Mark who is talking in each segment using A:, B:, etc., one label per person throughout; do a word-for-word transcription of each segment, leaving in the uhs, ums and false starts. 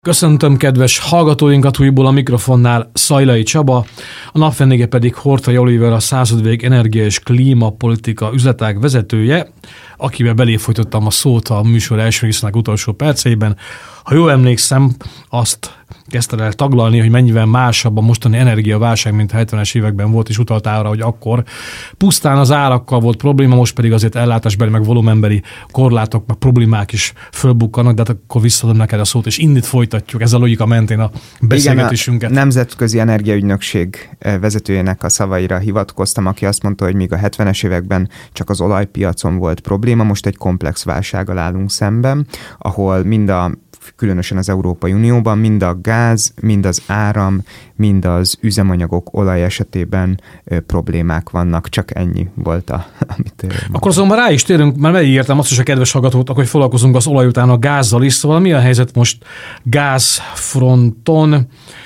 A: Köszöntöm kedves hallgatóinkat újból a mikrofonnál, Szajlai Csaba, a nap vendége pedig Horthy Oliver, a Századvég energia és klímapolitika üzletág vezetője, akivel beléfolytottam a szót a műsor első részének utolsó perceiben. Ha jól emlékszem, azt kezdte el taglalni, hogy mennyivel másabb a mostani energiaválság, mint a hetvenes években volt, és utaltál arra, hogy akkor pusztán az árakkal volt probléma, most pedig azért ellátásbeli, meg volumenbeli korlátok, meg problémák is fölbukkanak, de hát akkor visszadom neked a szót, és innit folytatjuk ez a logika mentén a beszélgetésünket.
B: Igen, a Nemzetközi Energiaügynökség vezetőjének a szavaira hivatkoztam, aki azt mondta, hogy míg a hetvenes években csak az olajpiacon volt probléma, most egy komplex válsággal állunk szemben, ahol mind a különösen az Európai Unióban mind a gáz, mind az áram, mind az üzemanyagok, olaj esetében ö, problémák vannak. Csak ennyi volt, a, amit... Ö,
A: akkor azonban rá is térünk, mert megígértem azt is a kedves hallgatóknak, hogy foglalkozunk az olaj után a gázzal is, szóval mi a helyzet most gázfronton?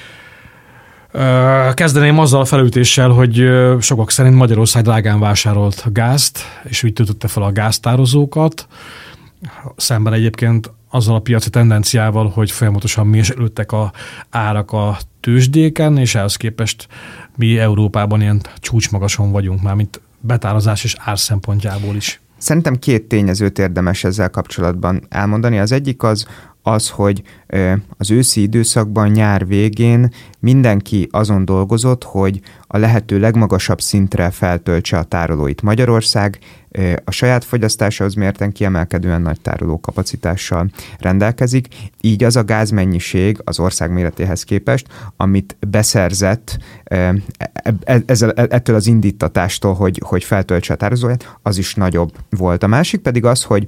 A: Kezdeném azzal a felütéssel, hogy sokak szerint Magyarország drágán vásárolt gázt, és úgy töltötte fel a gáztározókat, szemben egyébként azzal a piaci tendenciával, hogy folyamatosan mélyültek a árak a tőzsdéken, és ehhez képest mi Európában ilyen csúcsmagason vagyunk már, mint betározás és ár szempontjából is.
B: Szerintem két tényezőt érdemes ezzel kapcsolatban elmondani. Az egyik az, az, hogy az őszi időszakban, nyár végén mindenki azon dolgozott, hogy a lehető legmagasabb szintre feltöltse a tárolóit. Magyarország a saját fogyasztásához mérten kiemelkedően nagy tárolókapacitással rendelkezik, így az a gázmennyiség az ország méretéhez képest, amit beszerzett ezzel, ettől az indítatástól, hogy, hogy feltöltse a tárolóját, az is nagyobb volt. A másik pedig az, hogy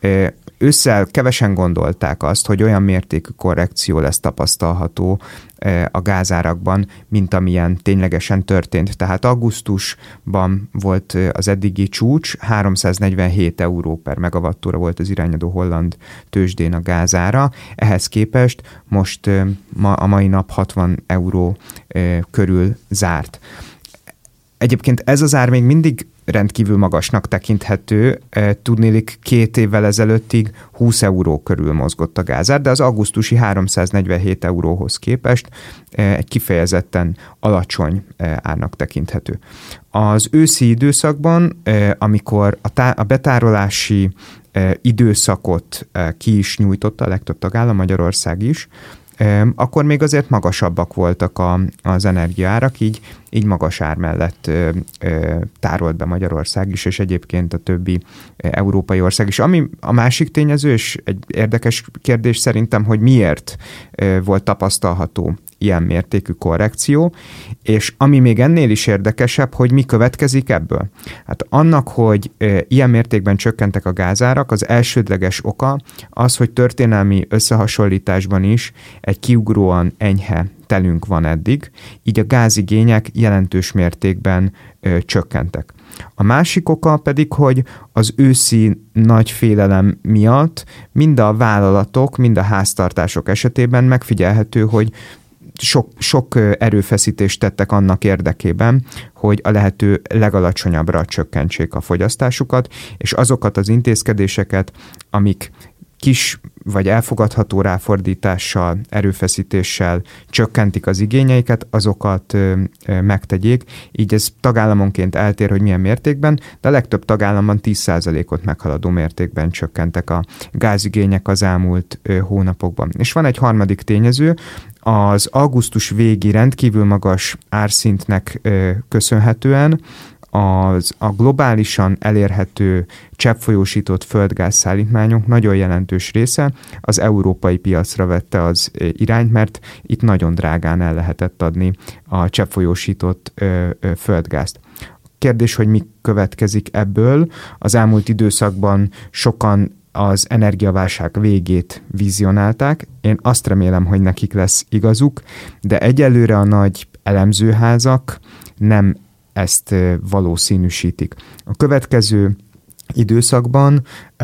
B: ősszel kevesen gondolták azt, hogy olyan mértékű korrekció lesz tapasztalható a gázárakban, mint amilyen ténylegesen történt. Tehát augusztusban volt az eddigi csúcs, háromszáznegyvenhét euró per megawattóra volt az irányadó holland tőzsdén a gázára. Ehhez képest most ma, a mai nap hatvan euró körül zárt. Egyébként ez az ár még mindig rendkívül magasnak tekinthető. Tudnélik, két évvel ezelőttig húsz euró körül mozgott a gázár, de az augusztusi háromszáznegyvenhét euróhoz képest egy kifejezetten alacsony árnak tekinthető. Az őszi időszakban, amikor a, tá- a betárolási időszakot ki is nyújtotta a legtöbb tagállam, Magyarország is, akkor még azért magasabbak voltak a, az energiaárak, így, így magas ár mellett ö, ö, tárolt be Magyarország is, és egyébként a többi európai ország is. Ami a másik tényező, és egy érdekes kérdés szerintem, hogy miért ö, volt tapasztalható ilyen mértékű korrekció, és ami még ennél is érdekesebb, hogy mi következik ebből. Hát annak, hogy e, ilyen mértékben csökkentek a gázárak, az elsődleges oka az, hogy történelmi összehasonlításban is egy kiugróan enyhe telünk van eddig, így a gázigények jelentős mértékben e, csökkentek. A másik oka pedig, hogy az őszi nagy félelem miatt mind a vállalatok, mind a háztartások esetében megfigyelhető, hogy Sok, sok erőfeszítést tettek annak érdekében, hogy a lehető legalacsonyabbra csökkentsék a fogyasztásukat, és azokat az intézkedéseket, amik kis vagy elfogadható ráfordítással, erőfeszítéssel csökkentik az igényeiket, azokat ö, ö, megtegyék. Így ez tagállamonként eltér, hogy milyen mértékben, de a legtöbb tagállamban tíz százalékot meghaladó mértékben csökkentek a gázigények az elmúlt ö, hónapokban. És van egy harmadik tényező, az augusztus végi rendkívül magas árszintnek ö, köszönhetően az a globálisan elérhető cseppfolyósított földgáz szállítmányok nagyon jelentős része az európai piacra vette az irányt, mert itt nagyon drágán el lehetett adni a cseppfolyósított ö, ö, földgázt. Kérdés, hogy mi következik ebből. Az elmúlt időszakban sokan az energiaválság végét vizionálták. Én azt remélem, hogy nekik lesz igazuk, de egyelőre a nagy elemzőházak nem ezt valószínűsítik. A következő időszakban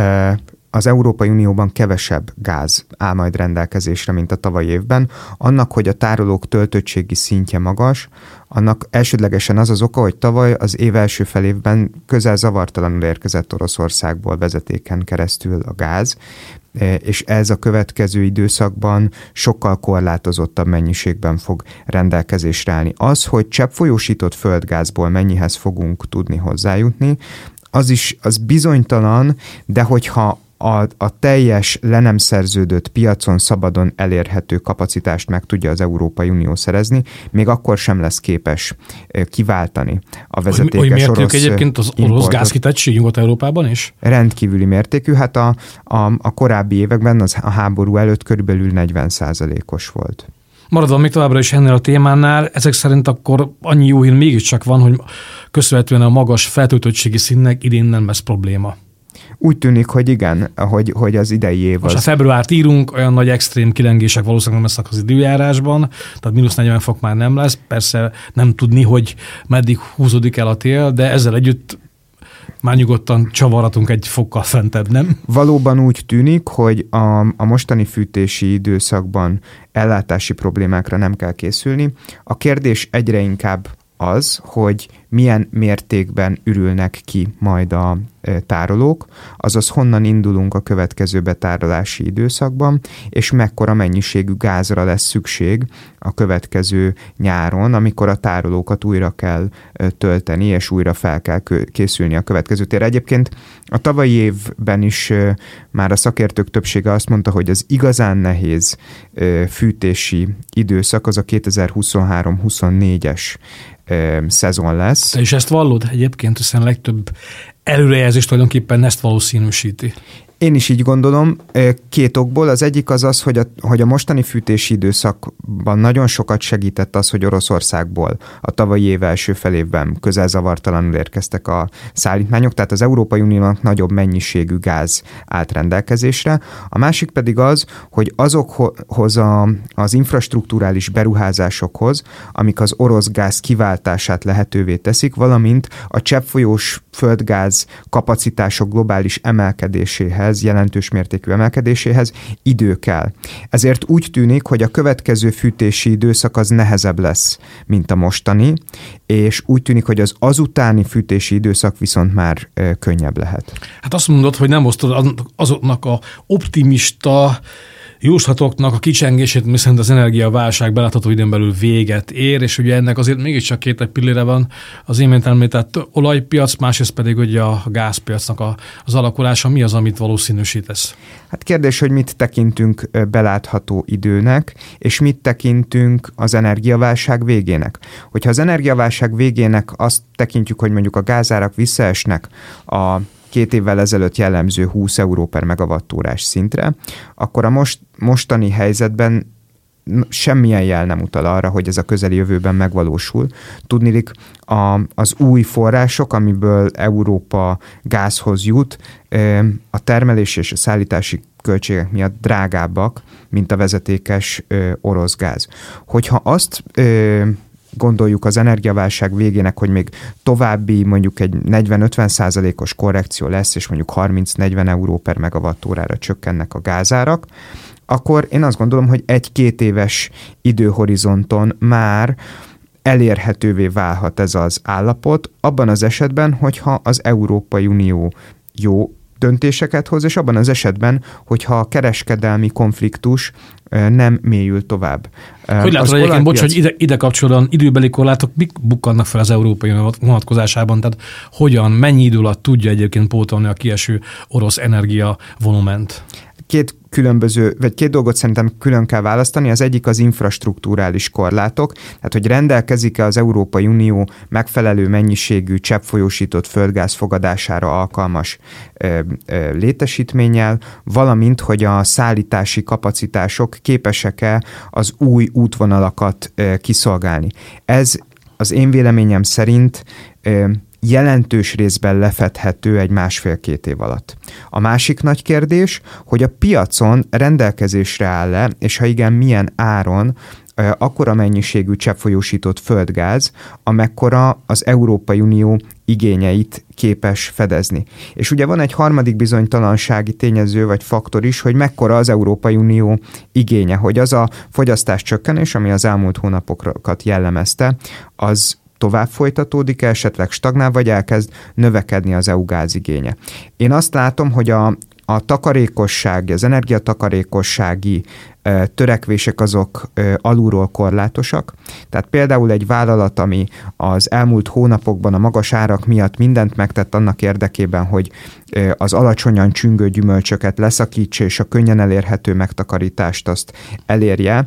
B: az Európai Unióban kevesebb gáz áll majd rendelkezésre, mint a tavalyi évben. Annak, hogy a tárolók töltöttségi szintje magas, annak elsődlegesen az az oka, hogy tavaly az év első felévben közel zavartalanul érkezett Oroszországból vezetéken keresztül a gáz, és ez a következő időszakban sokkal korlátozottabb mennyiségben fog rendelkezésre állni. Az, hogy cseppfolyósított földgázból mennyihez fogunk tudni hozzájutni, az is az bizonytalan, de hogyha A, a teljes, le nem szerződött piacon szabadon elérhető kapacitást meg tudja az Európai Unió szerezni, még akkor sem lesz képes kiváltani a vezetékes
A: orosz importot.
B: orosz
A: egyébként az orosz gázkitettség Nyugat-Európában is?
B: Rendkívüli mértékű, hát a, a, a korábbi években az a háború előtt körülbelül negyven százalékos volt.
A: Maradva még továbbra is ennél a témánál, ezek szerint akkor annyi jó hír mégiscsak van, hogy köszönhetően a magas feltöltöttségi színnek idén nem lesz probléma.
B: Úgy tűnik, hogy igen, hogy, hogy az idei év
A: Most
B: az...
A: a februárt írunk, olyan nagy extrém kilengések valószínűleg nem lesznek az időjárásban, tehát mínusz negyven fok már nem lesz, persze nem tudni, hogy meddig húzódik el a tél, de ezzel együtt már nyugodtan csavarhatunk egy fokkal fentebb, nem?
B: Valóban úgy tűnik, hogy a, a mostani fűtési időszakban ellátási problémákra nem kell készülni. A kérdés egyre inkább az, hogy milyen mértékben ürülnek ki majd a tárolók, azaz honnan indulunk a következő betárolási időszakban, és mekkora mennyiségű gázra lesz szükség a következő nyáron, amikor a tárolókat újra kell tölteni, és újra fel kell készülni a következő térre. Egyébként a tavalyi évben is már a szakértők többsége azt mondta, hogy az igazán nehéz fűtési időszak az a kétezer-huszonhárom huszonnégyes szezon lesz.
A: Te is ezt vallod egyébként, hiszen a legtöbb előrejelzés tulajdonképpen ezt valószínűsíti.
B: Én is így gondolom, két okból. Az egyik az az, hogy a, hogy a mostani fűtési időszakban nagyon sokat segített az, hogy Oroszországból a tavalyi év első felévben közelzavartalanul érkeztek a szállítmányok, tehát az Európai Uniónak nagyobb mennyiségű gáz állt rendelkezésre. A másik pedig az, hogy azokhoz a, az infrastrukturális beruházásokhoz, amik az orosz gáz kiváltását lehetővé teszik, valamint a cseppfolyós földgáz kapacitások globális emelkedéséhez, jelentős mértékű emelkedéséhez idő kell. Ezért úgy tűnik, hogy a következő fűtési időszak az nehezebb lesz, mint a mostani, és úgy tűnik, hogy az azutáni fűtési időszak viszont már e, könnyebb lehet.
A: Hát azt mondod, hogy nem osztod azoknak a optimista jóslatoknak a kicsengését, miszerint az energiaválság belátható időn belül véget ér, és ugye ennek azért mégiscsak két egy pillére van az imént említett olajpiac, másrészt pedig ugye a gázpiacnak a, az alakulása. Mi az, amit valószínűsítesz?
B: Hát kérdés, hogy mit tekintünk belátható időnek, és mit tekintünk az energiaválság végének. Hogyha az energiaválság végének azt tekintjük, hogy mondjuk a gázárak visszaesnek a két évvel ezelőtt jellemző húsz euró per megawattórás szintre, akkor a most, mostani helyzetben semmilyen jel nem utal arra, hogy ez a közeli jövőben megvalósul. Tudniillik, a, az új források, amiből Európa gázhoz jut, a termelés és a szállítási költségek miatt drágábbak, mint a vezetékes orosz gáz. Hogyha azt gondoljuk az energiaválság végének, hogy még további mondjuk egy negyven-ötven százalékos korrekció lesz, és mondjuk harminc-negyven euró per megawattórára csökkennek a gázárak, akkor én azt gondolom, hogy egy-két éves időhorizonton már elérhetővé válhat ez az állapot, abban az esetben, hogyha az Európai Unió jó döntéseket hoz, és abban az esetben, hogyha a kereskedelmi konfliktus nem mélyül tovább.
A: Hogy látod egyébként, bocs, hogy ide, ide kapcsolatban időbeli korlátok mik bukkannak fel az Európai vonatkozásában, tehát hogyan, mennyi idő alatt tudja egyébként pótolni a kieső orosz energia volument?
B: Két különböző, vagy két dolgot szerintem külön kell választani. Az egyik az infrastruktúrális korlátok, tehát hogy rendelkezik-e az Európai Unió megfelelő mennyiségű cseppfolyósított földgáz fogadására alkalmas ö, ö, létesítménnyel, valamint, hogy a szállítási kapacitások képesek-e az új útvonalakat ö, kiszolgálni. Ez az én véleményem szerint ö, jelentős részben lefedhető egy másfél-két év alatt. A másik nagy kérdés, hogy a piacon rendelkezésre áll-e, és ha igen, milyen áron akkora mennyiségű cseppfolyósított földgáz, amekkora az Európai Unió igényeit képes fedezni. És ugye van egy harmadik bizonytalansági tényező vagy faktor is, hogy mekkora az Európai Unió igénye, hogy az a fogyasztás csökkenés, ami az elmúlt hónapokat jellemezte, az tovább folytatódik, esetleg stagnál, vagy elkezd növekedni az é u gázigénye. Én azt látom, hogy a, a takarékosság, az energiatakarékossági törekvések azok alulról korlátosak. Tehát például egy vállalat, ami az elmúlt hónapokban a magas árak miatt mindent megtett annak érdekében, hogy az alacsonyan csüngő gyümölcsöket leszakítsa, és a könnyen elérhető megtakarítást azt elérje,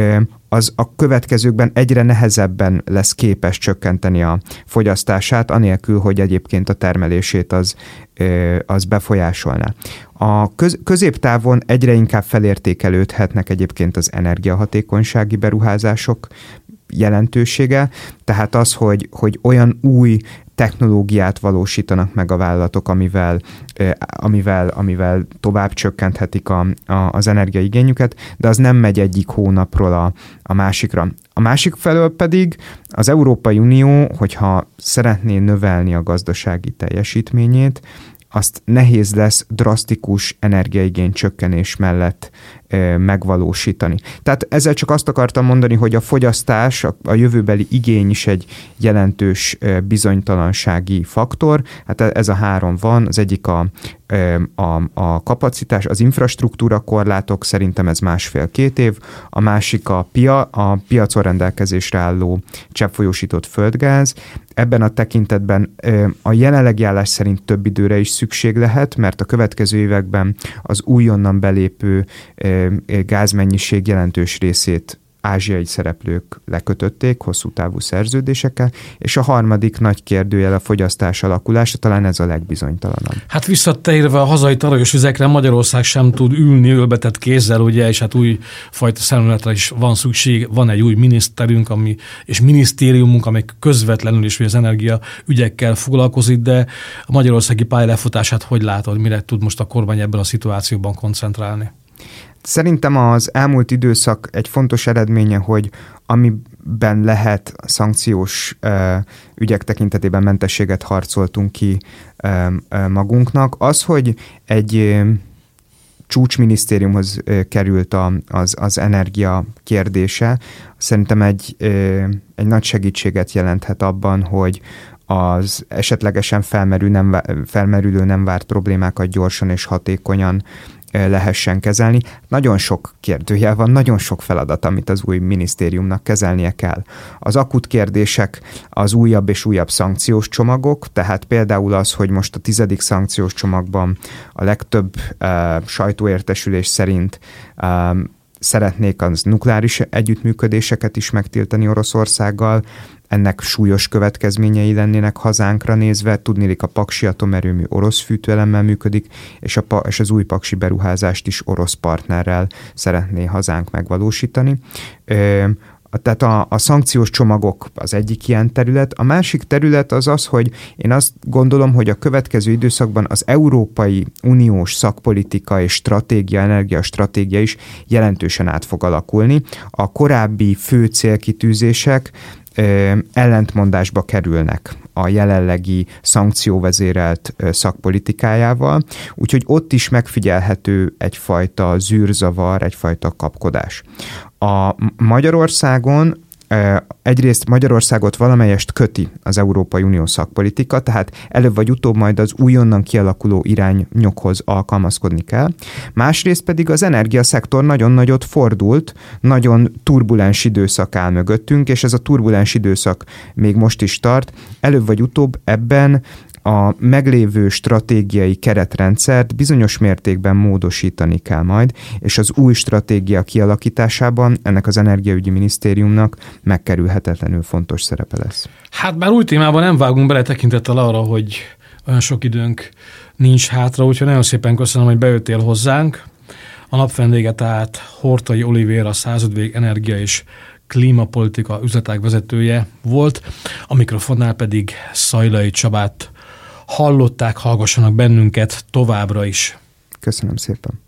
B: az a következőkben egyre nehezebben lesz képes csökkenteni a fogyasztását, anélkül, hogy egyébként a termelését az, az befolyásolná. A köz, középtávon egyre inkább felértékelődhetnek egyébként az energiahatékonysági beruházások jelentősége, tehát az, hogy, hogy olyan új technológiát valósítanak meg a vállalatok, amivel, amivel, amivel tovább csökkenthetik a, a, az energiaigényüket, de az nem megy egyik hónapról a, a másikra. A másik felől pedig az Európai Unió, hogyha szeretné növelni a gazdasági teljesítményét, azt nehéz lesz drasztikus energiaigény csökkenés mellett e, megvalósítani. Tehát ezzel csak azt akartam mondani, hogy a fogyasztás, a, a jövőbeli igény is egy jelentős e, bizonytalansági faktor. Hát ez a három van, az egyik a, e, a, a kapacitás, az infrastruktúra korlátok, szerintem ez másfél-két év, a másik a, pia, a piacon rendelkezésre álló cseppfolyósított földgáz. Ebben a tekintetben e, a jelenlegi állás szerint több időre is szükség lehet, mert a következő években az újonnan belépő gázmennyiség jelentős részét ázsiai szereplők lekötötték hosszú távú szerződésekkel, és a harmadik nagy kérdőjel a fogyasztás alakulása, talán ez a legbizonytalanabb.
A: Hát visszatérve a hazai talajos vizekre, Magyarország sem tud ülni ölbetett kézzel, ugye, és hát új fajta szemléletre is van szükség, van egy új miniszterünk, ami, és minisztériumunk, amely közvetlenül is az energia ügyekkel foglalkozik, de a magyarországi pálya lefutását hogy látod, mire tud most a kormány ebben a szituációban koncentrálni?
B: Szerintem az elmúlt időszak egy fontos eredménye, hogy amiben lehet szankciós uh, ügyek tekintetében mentességet harcoltunk ki uh, uh, magunknak, az, hogy egy uh, csúcsminisztériumhoz uh, került a, az, az energia kérdése, szerintem egy, uh, egy nagy segítséget jelenthet abban, hogy az esetlegesen felmerül nem, felmerülő nem várt problémákat gyorsan és hatékonyan lehessen kezelni. Nagyon sok kérdőjel van, nagyon sok feladat, amit az új minisztériumnak kezelnie kell. Az akut kérdések az újabb és újabb szankciós csomagok, tehát például az, hogy most a tizedik szankciós csomagban a legtöbb uh, sajtóértesülés szerint uh, szeretnék az nukleáris együttműködéseket is megtiltani Oroszországgal, ennek súlyos következményei lennének hazánkra nézve, tudniillik a Paksi atomerőmű orosz fűtőelemmel működik, és, a, és az új paksi beruházást is orosz partnerrel szeretné hazánk megvalósítani. Ö, Tehát a, a szankciós csomagok az egyik ilyen terület. A másik terület az az, hogy én azt gondolom, hogy a következő időszakban az Európai Uniós szakpolitika és stratégia, energiastratégia is jelentősen át fog alakulni. A korábbi fő célkitűzések ö, ellentmondásba kerülnek a jelenlegi szankcióvezérelt ö, szakpolitikájával, úgyhogy ott is megfigyelhető egyfajta zűrzavar, egyfajta kapkodás. A Magyarországon egyrészt Magyarországot valamelyest köti az Európai Unió szakpolitika, tehát előbb vagy utóbb majd az újonnan kialakuló irányokhoz alkalmazkodni kell. Másrészt pedig az energiaszektor nagyon nagyot fordult, nagyon turbulens időszak áll mögöttünk, és ez a turbulens időszak még most is tart. Előbb vagy utóbb ebben a meglévő stratégiai keretrendszert bizonyos mértékben módosítani kell majd, és az új stratégia kialakításában ennek az Energiaügyi Minisztériumnak megkerülhetetlenül fontos szerepe lesz.
A: Hát bár új témában nem vágunk bele tekintettel arra, hogy olyan sok időnk nincs hátra, úgyhogy nagyon szépen köszönöm, hogy bejöttél hozzánk. A napvendége tehát Horthy Olivér, a Századvég Energia és Klímapolitika üzletág vezetője volt, a mikrofonnál pedig Szajlai Csabát hallották, hallgassanak bennünket továbbra is.
B: Köszönöm szépen.